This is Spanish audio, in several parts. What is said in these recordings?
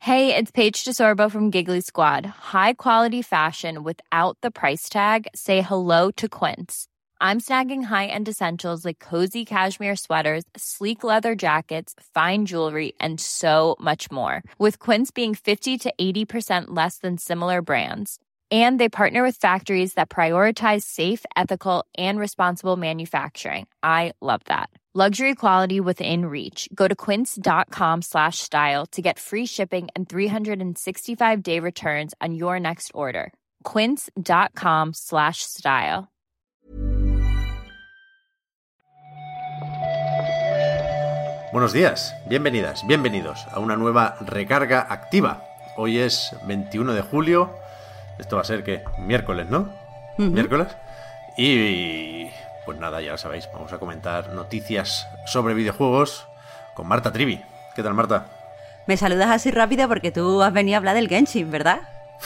Hey, it's Paige DeSorbo from Giggly Squad. High quality fashion without the price tag. Say hello to Quince. I'm snagging high-end essentials like cozy cashmere sweaters, sleek leather jackets, fine jewelry, and so much more. With Quince being 50 to 80% less than similar brands. And they partner with factories that prioritize safe, ethical, and responsible manufacturing. I love that. Luxury quality within reach. Go to quince.com/style to get free shipping and 365-day returns on your next order. Quince.com/style. Buenos días, bienvenidas, bienvenidos a una nueva recarga activa. Hoy es 21 de julio. Esto va a ser, ¿qué? Miércoles, ¿no? Miércoles. Y pues nada, ya lo sabéis, vamos a comentar noticias sobre videojuegos con Marta Trivi. ¿Qué tal, Marta? Me saludas así rápido porque tú has venido a hablar del Genshin, ¿verdad?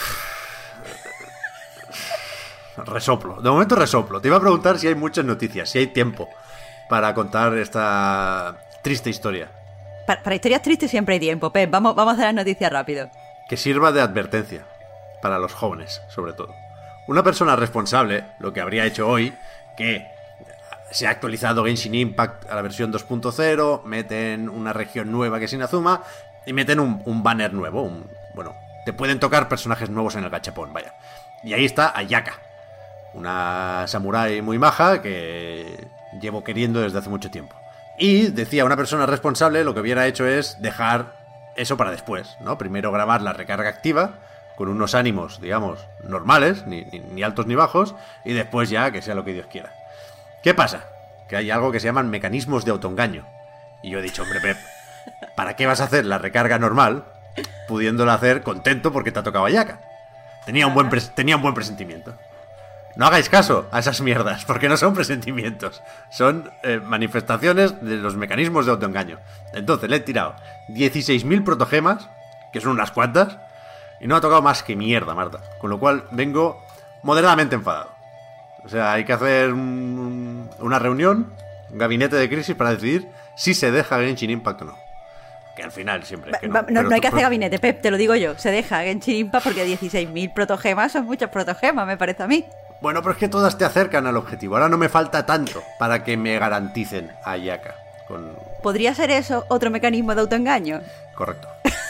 Resoplo, de momento resoplo. Te iba a preguntar si hay muchas noticias, si hay tiempo para contar esta triste historia. Para historias tristes siempre hay tiempo, Pep. Vamos a hacer las noticias rápido. Que sirva de advertencia para los jóvenes, sobre todo. Una persona responsable, lo que habría hecho hoy, que se ha actualizado Genshin Impact a la versión 2.0, meten una región nueva que es Inazuma, y meten un banner nuevo. Bueno, te pueden tocar personajes nuevos en el gachapón, vaya. Y ahí está Ayaka, una samurái muy maja que llevo queriendo desde hace mucho tiempo. Y decía, una persona responsable lo que hubiera hecho es dejar eso para después, ¿no? Primero grabar la recarga activa, con unos ánimos, digamos, normales, ni altos ni bajos, y después ya que sea lo que Dios quiera. ¿Qué pasa? Que hay algo que se llaman mecanismos de autoengaño. Y yo he dicho, hombre, Pep, ¿para qué vas a hacer la recarga normal pudiéndola hacer contento porque te ha tocado Ayaka? Tenía un buen presentimiento. No hagáis caso a esas mierdas, porque no son presentimientos. Son manifestaciones de los mecanismos de autoengaño. Entonces le he tirado 16.000 protogemas, que son unas cuantas, y no ha tocado más que mierda, Marta. Con lo cual vengo moderadamente enfadado. O sea, hay que hacer una reunión, un gabinete de crisis para decidir si se deja Genshin Impact o no. Que al final siempre... Que no hay que hacer gabinete, Pep, te lo digo yo. Se deja Genshin Impact porque 16.000 protogemas son muchos protogemas, me parece a mí. Bueno, pero es que todas te acercan al objetivo. Ahora no me falta tanto para que me garanticen a Ayaka. ¿Podría ser eso otro mecanismo de autoengaño? Correcto.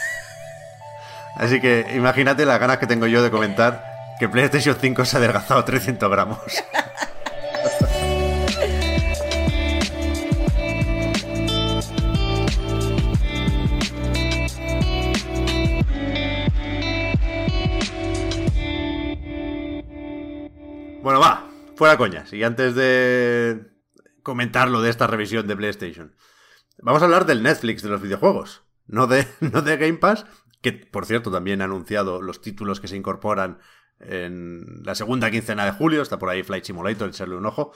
Así que imagínate las ganas que tengo yo de comentar que PlayStation 5 se ha adelgazado 300 gramos. Bueno, va, fuera coñas. Y antes de comentar lo de esta revisión de PlayStation, vamos a hablar del Netflix de los videojuegos. No de Game Pass, que por cierto también ha anunciado los títulos que se incorporan en la segunda quincena de julio. Está por ahí Flight Simulator, echarle un ojo.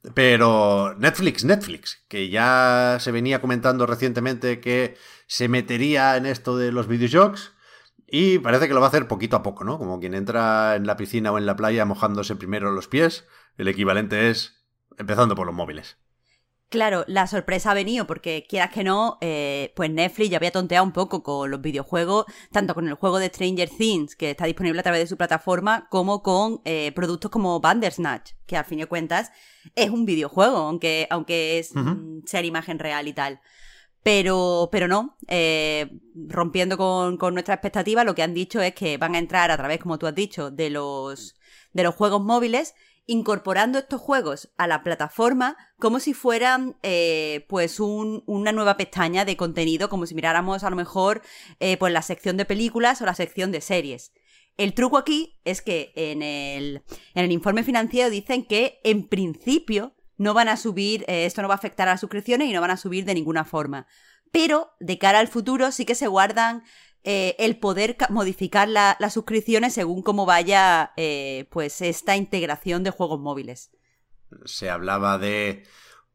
Pero Netflix, que ya se venía comentando recientemente que se metería en esto de los videojuegos, y parece que lo va a hacer poquito a poco, ¿no? Como quien entra en la piscina o en la playa mojándose primero los pies. El equivalente es empezando por los móviles. Claro, la sorpresa ha venido porque, quieras que no, pues Netflix ya había tonteado un poco con los videojuegos, tanto con el juego de Stranger Things, que está disponible a través de su plataforma, como con productos como Bandersnatch, que al fin y cuentas es un videojuego, aunque es ser imagen real y tal. Pero no, rompiendo con nuestra expectativa, lo que han dicho es que van a entrar a través, como tú has dicho, de los juegos móviles, incorporando estos juegos a la plataforma como si fueran pues una nueva pestaña de contenido, como si miráramos a lo mejor pues la sección de películas o la sección de series. El truco aquí es que en el informe financiero dicen que en principio no van a subir, esto no va a afectar a las suscripciones y no van a subir de ninguna forma. Pero de cara al futuro sí que se guardan el poder modificar las suscripciones según cómo vaya pues esta integración de juegos móviles. Se hablaba de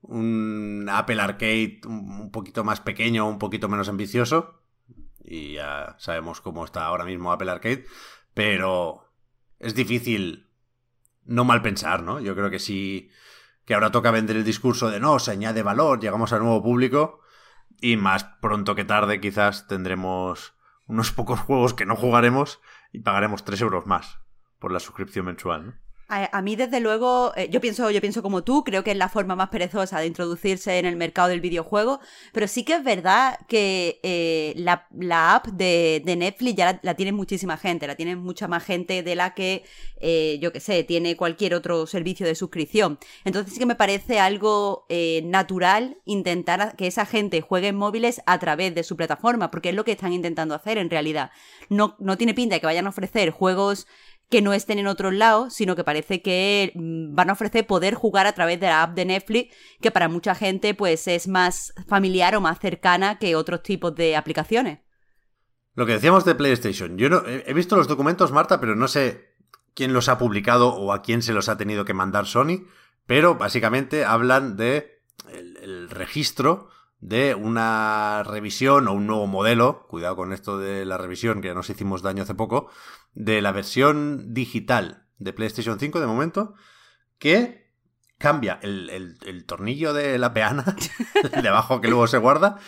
un Apple Arcade un poquito más pequeño, un poquito menos ambicioso, y ya sabemos cómo está ahora mismo Apple Arcade, pero es difícil no mal pensar, ¿no? Yo creo que sí, que ahora toca vender el discurso de no, se añade valor, llegamos a nuevo público, y más pronto que tarde quizás tendremos unos pocos juegos que no jugaremos y pagaremos 3 euros más por la suscripción mensual, ¿no? A mí, desde luego, yo pienso como tú, creo que es la forma más perezosa de introducirse en el mercado del videojuego, pero sí que es verdad que la app de Netflix ya la tiene muchísima gente, la tiene mucha más gente de la que, yo qué sé, tiene cualquier otro servicio de suscripción. Entonces sí que me parece algo natural intentar que esa gente juegue en móviles a través de su plataforma, porque es lo que están intentando hacer en realidad. No tiene pinta de que vayan a ofrecer juegos que no estén en otros lados, sino que parece que van a ofrecer poder jugar a través de la app de Netflix, que para mucha gente pues es más familiar o más cercana que otros tipos de aplicaciones. Lo que decíamos de PlayStation, yo no he visto los documentos, Marta, pero no sé quién los ha publicado o a quién se los ha tenido que mandar Sony, pero básicamente hablan de el registro de una revisión o un nuevo modelo, cuidado con esto de la revisión, que ya nos hicimos daño hace poco, de la versión digital de PlayStation 5 de momento, que cambia el tornillo de la peana, el de abajo que luego se guarda,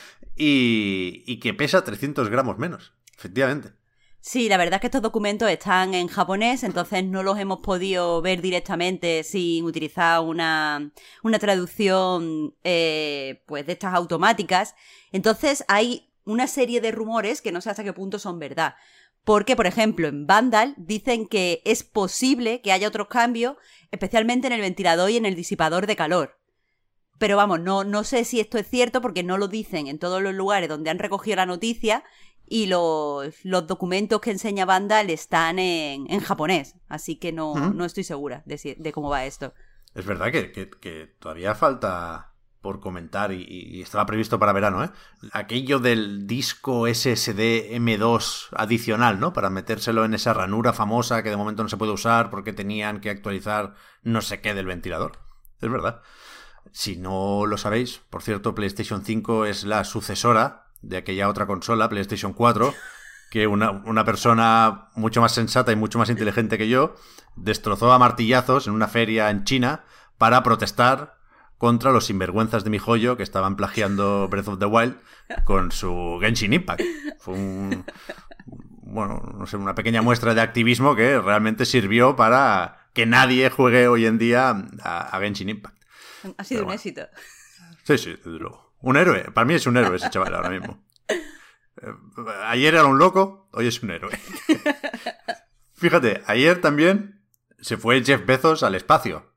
y que pesa 300 gramos menos, efectivamente. Sí, la verdad es que estos documentos están en japonés, entonces no los hemos podido ver directamente sin utilizar una traducción pues de estas automáticas. Entonces hay una serie de rumores que no sé hasta qué punto son verdad. Porque, por ejemplo, en Vandal dicen que es posible que haya otros cambios, especialmente en el ventilador y en el disipador de calor. Pero vamos, no sé si esto es cierto porque no lo dicen en todos los lugares donde han recogido la noticia. Y los documentos que enseña Vandal están en japonés, así que no estoy segura de cómo va esto. Es verdad que todavía falta por comentar y estaba previsto para verano, ¿eh? Aquello del disco SSD M2 adicional, ¿no? Para metérselo en esa ranura famosa que de momento no se puede usar porque tenían que actualizar no sé qué del ventilador. Es verdad. Si no lo sabéis, por cierto, PlayStation 5 es la sucesora de aquella otra consola, PlayStation 4, que una persona mucho más sensata y mucho más inteligente que yo destrozó a martillazos en una feria en China para protestar contra los sinvergüenzas de mi joyo que estaban plagiando Breath of the Wild con su Genshin Impact. Fue una pequeña muestra de activismo que realmente sirvió para que nadie juegue hoy en día a Genshin Impact. Ha sido un éxito. Sí, desde luego. Un héroe. Para mí es un héroe ese chaval ahora mismo. Ayer era un loco, hoy es un héroe. Fíjate, ayer también se fue Jeff Bezos al espacio.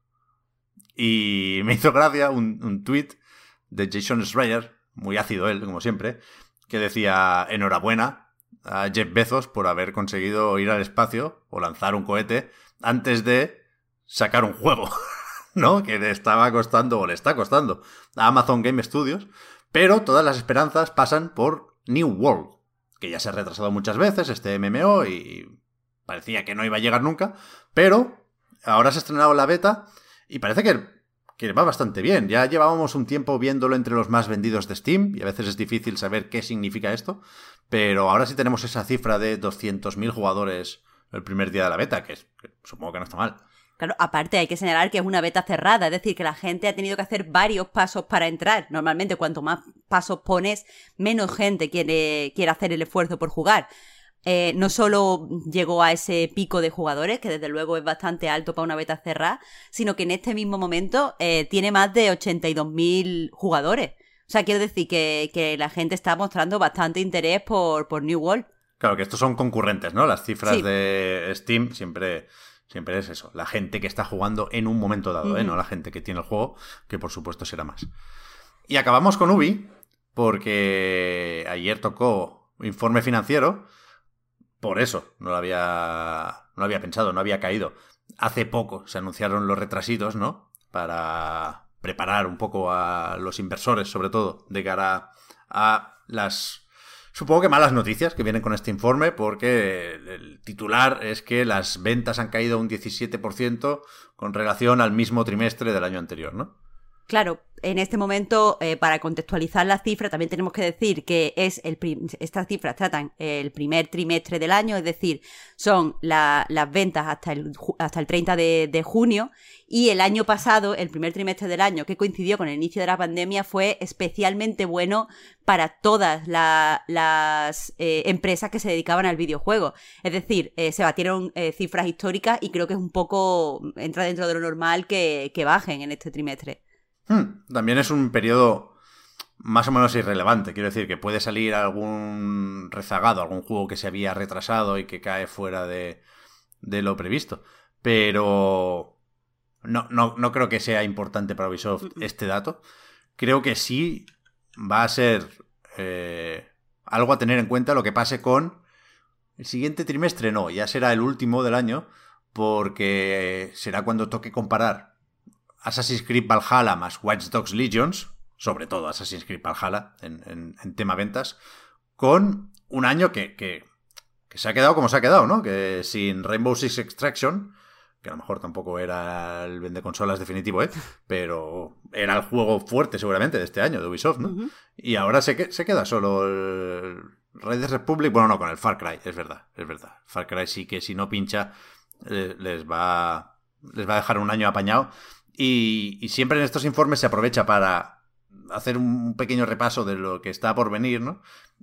Y me hizo gracia un tuit de Jason Schreier, muy ácido él, como siempre, que decía: enhorabuena a Jeff Bezos por haber conseguido ir al espacio o lanzar un cohete antes de sacar un juego. ¿No? Que le estaba costando, o le está costando, a Amazon Game Studios, pero todas las esperanzas pasan por New World, que ya se ha retrasado muchas veces, este MMO, y parecía que no iba a llegar nunca, pero ahora se ha estrenado la beta, y parece que va bastante bien. Ya llevábamos un tiempo viéndolo entre los más vendidos de Steam, y a veces es difícil saber qué significa esto, pero ahora sí tenemos esa cifra de 200.000 jugadores el primer día de la beta, que supongo que no está mal. Claro, aparte hay que señalar que es una beta cerrada, es decir, que la gente ha tenido que hacer varios pasos para entrar. Normalmente cuanto más pasos pones, menos gente quiere hacer el esfuerzo por jugar. No solo llegó a ese pico de jugadores, que desde luego es bastante alto para una beta cerrada, sino que en este mismo momento tiene más de 82.000 jugadores. O sea, quiero decir que la gente está mostrando bastante interés por New World. Claro, que estos son concurrentes, ¿no? Las cifras Sí. de Steam siempre es eso, la gente que está jugando en un momento dado, no la gente que tiene el juego, que por supuesto será más. Y acabamos con Ubi, porque ayer tocó informe financiero, por eso no lo había pensado, no había caído. Hace poco se anunciaron los retrasitos, ¿no? Para preparar un poco a los inversores, sobre todo, de cara a las... Supongo que malas noticias que vienen con este informe, porque el titular es que las ventas han caído un 17% con relación al mismo trimestre del año anterior, ¿no? Claro, en este momento, para contextualizar la cifra, también tenemos que decir que estas cifras tratan el primer trimestre del año, es decir, son las ventas hasta el 30 de junio, y el año pasado, el primer trimestre del año, que coincidió con el inicio de la pandemia, fue especialmente bueno para todas las empresas que se dedicaban al videojuego. Es decir, se batieron cifras históricas y creo que es un poco, entra dentro de lo normal que bajen en este trimestre. También es un periodo más o menos irrelevante. Quiero decir que puede salir algún rezagado, algún juego que se había retrasado y que cae fuera de lo previsto. Pero no creo que sea importante para Ubisoft este dato. Creo que sí va a ser algo a tener en cuenta lo que pase con el siguiente trimestre. No, ya será el último del año, porque será cuando toque comparar Assassin's Creed Valhalla más Watch Dogs Legions, sobre todo Assassin's Creed Valhalla en tema ventas, con un año que se ha quedado como se ha quedado, ¿no? Que sin Rainbow Six Extraction, que a lo mejor tampoco era el vendeconsolas definitivo, pero era el juego fuerte seguramente de este año, de Ubisoft, ¿no? Uh-huh. Y ahora se queda solo el Red Republic, bueno, no, con el Far Cry, es verdad. Far Cry sí que si no pincha les va a dejar un año apañado. Y siempre en estos informes se aprovecha para hacer un pequeño repaso de lo que está por venir, ¿no?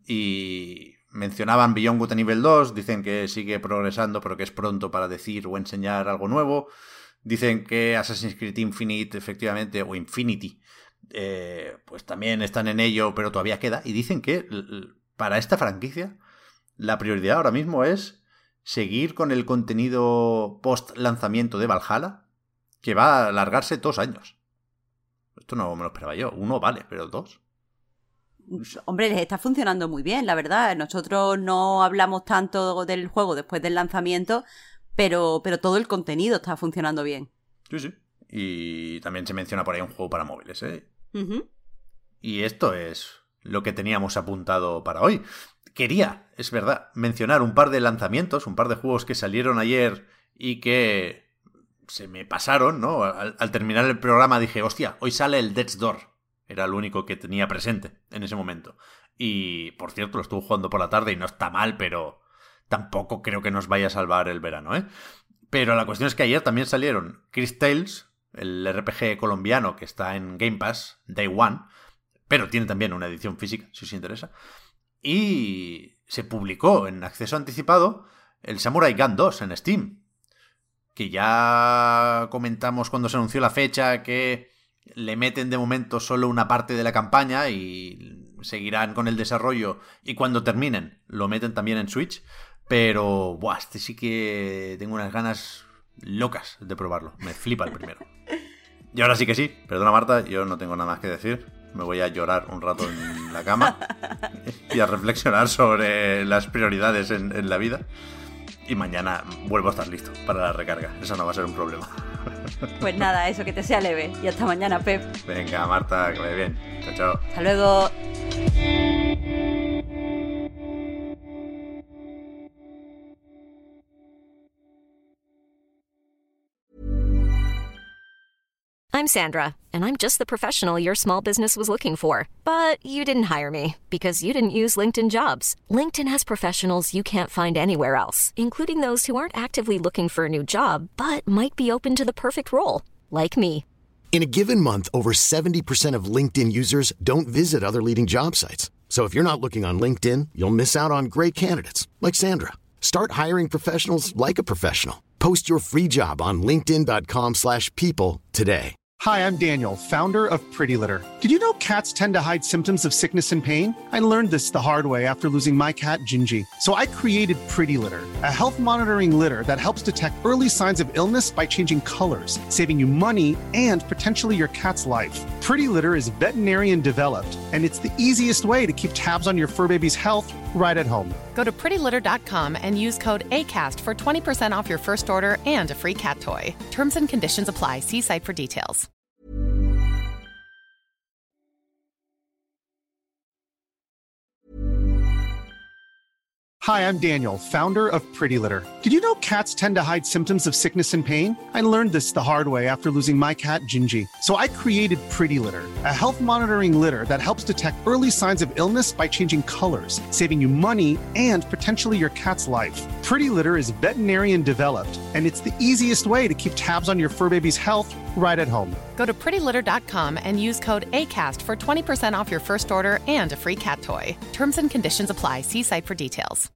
Y mencionaban Beyond Good and Evil 2, dicen que sigue progresando, pero que es pronto para decir o enseñar algo nuevo. Dicen que Assassin's Creed Infinite, efectivamente, o Infinity, pues también están en ello, pero todavía queda. Y dicen que para esta franquicia la prioridad ahora mismo es seguir con el contenido post-lanzamiento de Valhalla, que va a alargarse 2 años. Esto no me lo esperaba yo. 1 vale, pero 2. Hombre, les está funcionando muy bien, la verdad. Nosotros no hablamos tanto del juego después del lanzamiento, pero todo el contenido está funcionando bien. Sí. Y también se menciona por ahí un juego para móviles, ¿eh? Uh-huh. Y esto es lo que teníamos apuntado para hoy. Quería, es verdad, mencionar un par de lanzamientos, un par de juegos que salieron ayer y que se me pasaron, ¿no? Al terminar el programa dije, hostia, hoy sale el Death's Door. Era lo único que tenía presente en ese momento. Y, por cierto, lo estuve jugando por la tarde y no está mal, pero tampoco creo que nos vaya a salvar el verano, ¿eh? Pero la cuestión es que ayer también salieron Chris Tales, el RPG colombiano que está en Game Pass, Day One, pero tiene también una edición física, si os interesa. Y se publicó en acceso anticipado el Samurai Gun 2 en Steam, que ya comentamos cuando se anunció la fecha que le meten de momento solo una parte de la campaña y seguirán con el desarrollo y cuando terminen lo meten también en Switch, pero este sí que tengo unas ganas locas de probarlo, me flipa el primero. Y ahora sí que sí, perdona Marta, yo no tengo nada más que decir, me voy a llorar un rato en la cama y a reflexionar sobre las prioridades en la vida. Y mañana vuelvo a estar listo para la recarga. Eso no va a ser un problema. Pues nada, eso, que te sea leve. Y hasta mañana, Pep. Venga, Marta, que vaya bien. Chao, chao. Hasta luego. I'm Sandra, and I'm just the professional your small business was looking for. But you didn't hire me because you didn't use LinkedIn Jobs. LinkedIn has professionals you can't find anywhere else, including those who aren't actively looking for a new job, but might be open to the perfect role, like me. In a given month, over 70% of LinkedIn users don't visit other leading job sites. So if you're not looking on LinkedIn, you'll miss out on great candidates, like Sandra. Start hiring professionals like a professional. Post your free job on linkedin.com/people today. Hi, I'm Daniel, founder of Pretty Litter. Did you know cats tend to hide symptoms of sickness and pain? I learned this the hard way after losing my cat, Gingy. So I created Pretty Litter, a health monitoring litter that helps detect early signs of illness by changing colors, saving you money and potentially your cat's life. Pretty Litter is veterinarian developed, and it's the easiest way to keep tabs on your fur baby's health right at home. Go to prettylitter.com and use code ACAST for 20% off your first order and a free cat toy. Terms and conditions apply. See site for details. Hi, I'm Daniel, founder of Pretty Litter. Did you know cats tend to hide symptoms of sickness and pain? I learned this the hard way after losing my cat, Gingy. So I created Pretty Litter, a health monitoring litter that helps detect early signs of illness by changing colors, saving you money and potentially your cat's life. Pretty Litter is veterinarian developed, and it's the easiest way to keep tabs on your fur baby's health right at home. Go to prettylitter.com and use code ACAST for 20% off your first order and a free cat toy. Terms and conditions apply. See site for details.